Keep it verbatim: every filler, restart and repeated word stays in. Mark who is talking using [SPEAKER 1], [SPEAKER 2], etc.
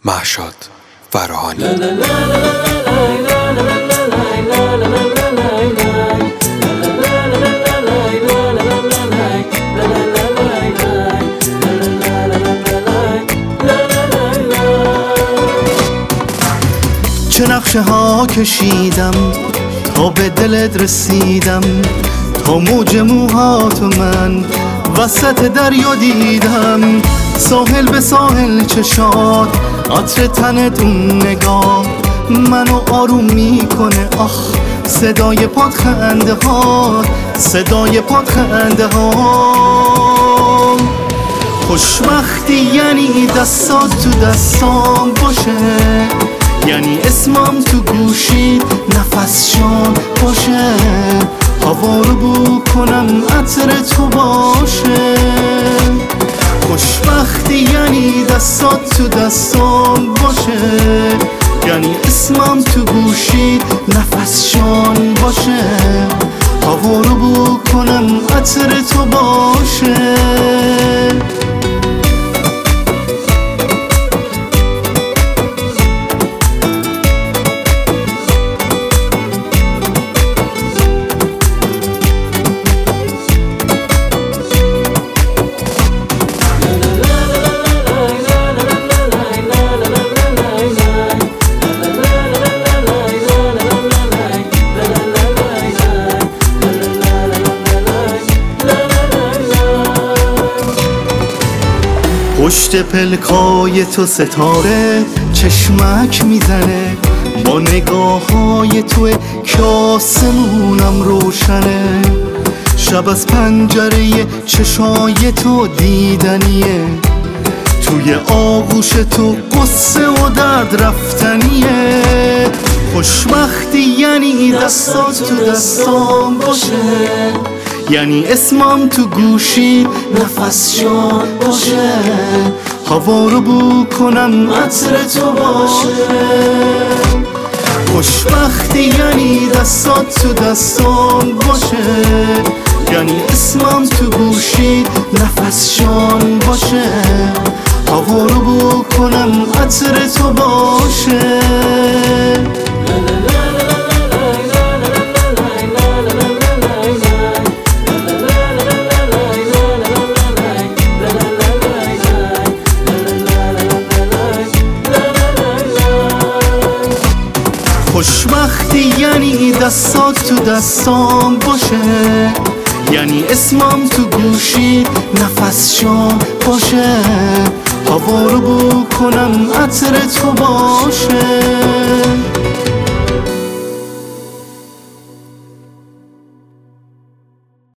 [SPEAKER 1] مهشاد فراهانی.
[SPEAKER 2] چه نقشه ها کشیدم تا به دلت رسیدم، تا موج موهاتو من وسط دریا دیدم. ساحل به ساحل چشات، عطر تنتون نگاه منو آروم میکنه. آخ صدای پاد خنده ها، صدای پاد خنده ها. خوشبختی یعنی دستات تو دستام باشه، یعنی اسمم تو گوشی نفسشان باشه. هوا رو بو کنم عطر تو باشه. خوشبختی یعنی دستات تو دستام باشه، یعنی اسمم تو گوشی نفسشان باشه. هوا رو بو کنم عطر تو باشه. پشت پلکای تو ستاره چشمک میزنه، با نگاه های تو که آسمونم روشنه. شب از پنجره چشای تو دیدنیه، توی آغوش تو قصه و درد رفتنیه. خوشبختی یعنی دستات تو دستام باشه، یعنی اسمم تو گوشی نفسشان باشه. هوا رو بو کنم عطر تو باشه. خوشبختی یعنی دستات تو دستان باشه، یعنی اسمم تو گوشی نفسشان باشه. هوا رو بو کنم عطر تو باشه. خوشبختی یعنی دستات تو دستام باشه، یعنی اسمم تو گوشی نفسشان باشه. هوا رو بو کنم عطر تو باشه.